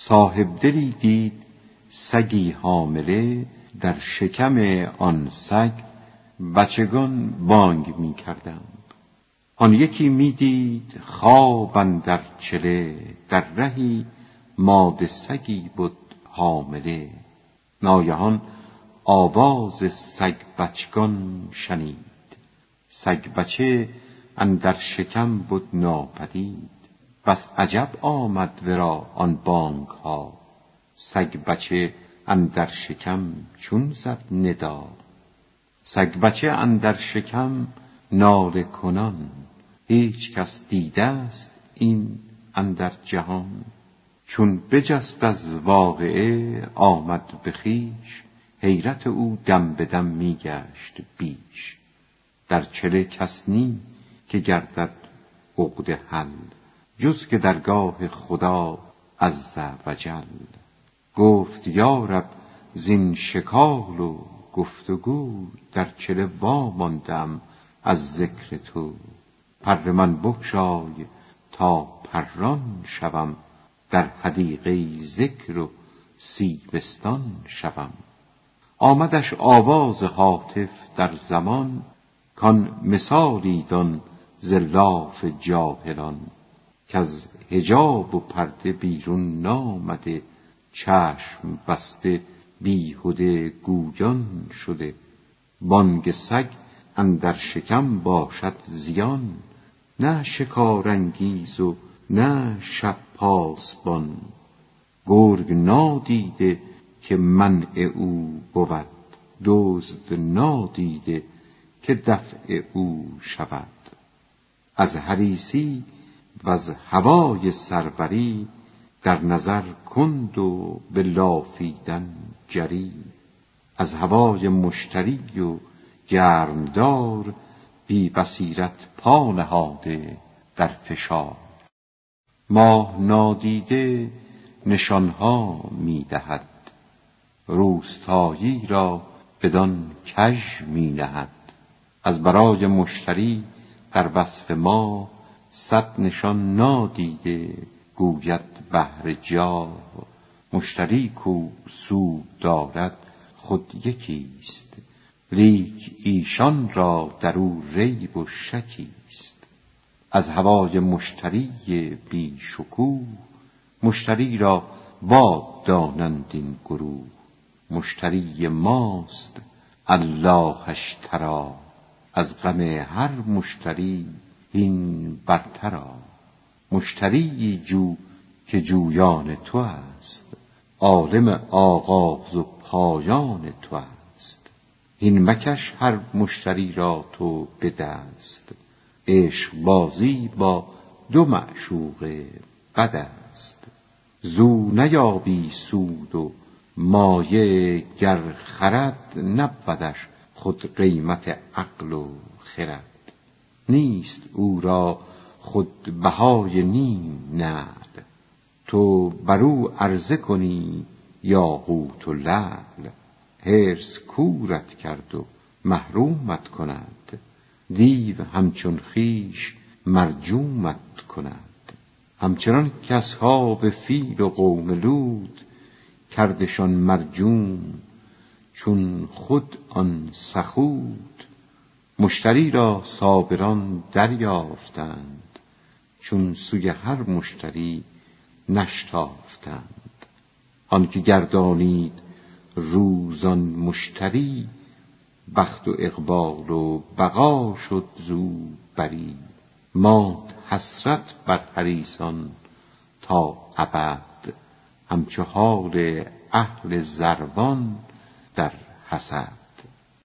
صاحب دلی دید سگی حامله، در شکم آن سگ بچگان بانگ می کردند. آن یکی می دید خواب اندر چله، در رهی ماده سگی بود حامله. ناگهان آواز سگ بچگان شنید، سگ بچه اندر شکم بود ناپدید. بس عجب آمد ورا آن بانگ ها، سگ بچه اندر شکم چون زد ندا. سگ بچه اندر شکم ناله کنان، هیچ کس دیده است این اندر جهان. چون بجست از واقعه آمد به خویش، حیرت او دم به دم می گشت بیش. در چله کس نی که گردد عقده حل، جز که درگاه خدا عز و جل. گفت یا رب زین شکال و گفتگو، در چله واماندم از ذکر تو. پر من بگشای تا پران شوم، در حدیقه ذکر و سیبستان شوم. آمدش آواز هاتف در زمان، کان مثالی دان ز لاف جاهلان. کز حجاب و پرده بیرون نامده، چشم بسته بیهوده گویان شده. بانگ سگ اندر شکم باشد زیان، نه شکارانگیز و نه شب پاسبان. گرگ نادیده که منع او بود، دزد نادیده که دفع او شود. از حریصی و از هوای سروری، در نظر کند و به لافیدن جری. از هوای مشتری و گرمدار، بی بصیرت پا نهاده در فشار. ماه نادیده نشانها می دهد، روستایی را بدان کژ می نهد. از برای مشتری در وصف ما، صد نشان نادیده گوید بهر جاه. مشتری کو سود دارد خود یکیست، لیک ایشان را در او ریب و شکیست. از هوای مشتری بی شکوه، مشتری را باد دانند این گروه. مشتری ماست الله اشتری، از غم هر مشتری این برترا. مشتری جو که جویان تو است، عالم آغاز و پایان تو است. این مکش هر مشتری را تو به دست، عشق بازی با دو معشوق بد است. زو نیابی سود و مایه گر خرد، نبودش خود قیمت عقل و خرد. نیست او را خود بهای نیم نعل، تو برو عرضه کنی یاقوت و لعل. حرص کورت کرد و محرومت کند، دیو همچون خویش مرجومت کند. همچنان که اصحاب فیل و قوم لوط، کردشان مرجوم چون خود آن سخوت. مشتری را صابران دریافتند، چون سوی هر مشتری نشتافتند. آن که گردانید روزان مشتری، بخت و اقبال و بقا شد زو بری. ماند حسرت بر حریصان تا ابد، همچو حال اهل زروان در حسد.